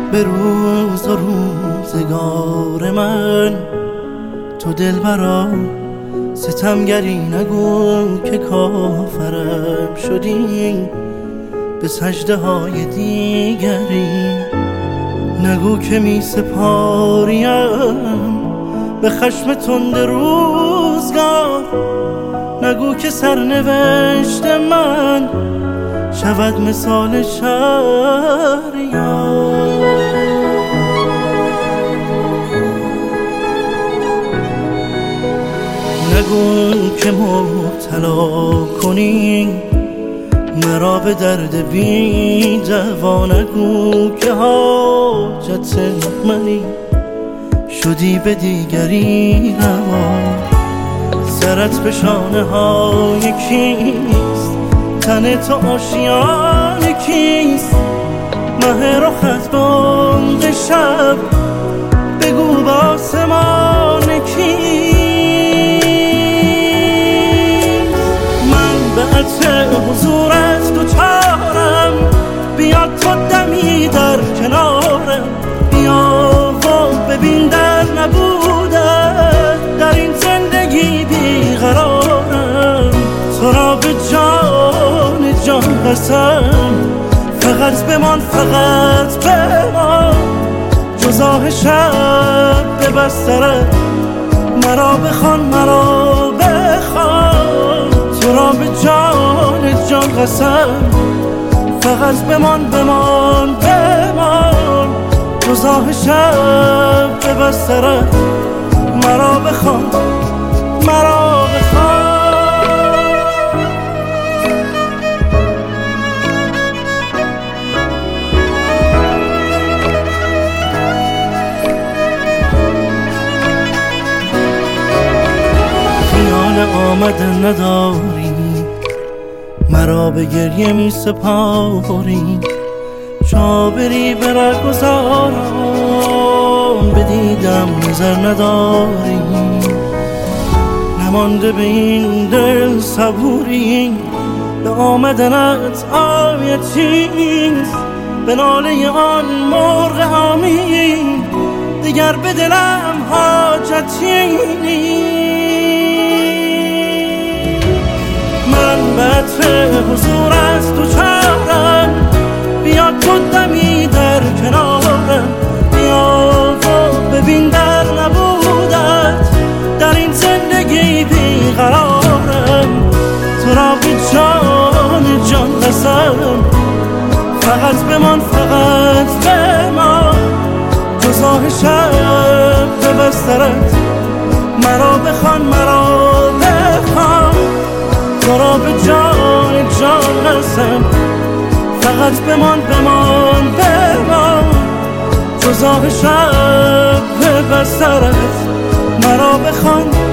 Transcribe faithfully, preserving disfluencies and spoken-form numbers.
به روز و روزگار من. تو دلبرا ستمگری نگو که کافرم شدی، به سجده های دیگری نگو که می سپاریم به خشم تند روزگار. نگو که سرنوشت من شود مثال شهریار. نگو که مبتلا کنی مرا به درد بی دوا. نگو که حاجت منی شدی به دیگری روا. سرت به شانه های کیست؟ تن تو آشیان کیست؟ مه رخت بانگ شب بگو با آسمان کیست؟ من به عطر حضورت دوچارم، بیا تو دمی در کنارم. بیا و ببین در نبودت در این زندگی بیقرارم. تو را به جان جان قسم فقط بمان، فقط بمان. جز آه شب به بسترت مرا بخوان، مرا بخوان. تو را به جان جان قسم فقط بمان، بمان، بمان. جز آه شب به بسترت مرا بخوان، مرا بخوان. آمدن نداری مرا به گریه می سپاری. چابری برگذارم به دیدم نظر نداری. نمانده به این دل صبوری به آمدنت آیتیست. به ناله آن مرغ آمین دیگر به دلم حاجتی نیست. من به عطر حضورت دوچارم، بیا تو دمی در کنارم. بیا و ببین در نبودت در این زندگی بیقرارم. تو را به جان جان قسم فقط بمان، فقط بمان. جز آه شب به بسترت مرا بخوان، مرا بخوان. تو را به جان جان قسم فقط بمان، بمان، بمان. جز آه شب به بسترت مرا بخوان.